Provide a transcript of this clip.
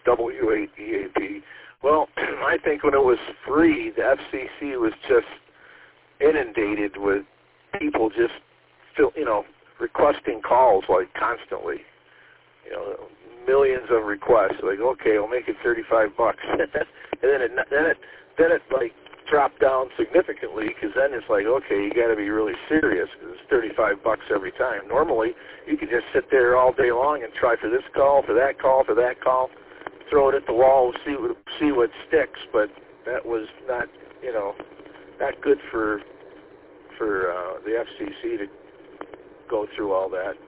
WADAP. Well, I think when it was free, the FCC was just inundated with people just, requesting calls like constantly. Millions of requests. Like, okay, I'll make it $35, and then it like dropped down significantly, because then it's like, okay, you got to be really serious, because it's $35 every time. Normally, you could just sit there all day long and try for this call, for that call, for that call, throw it at the wall, see what sticks. But that was not, not good for the FCC to go through all that.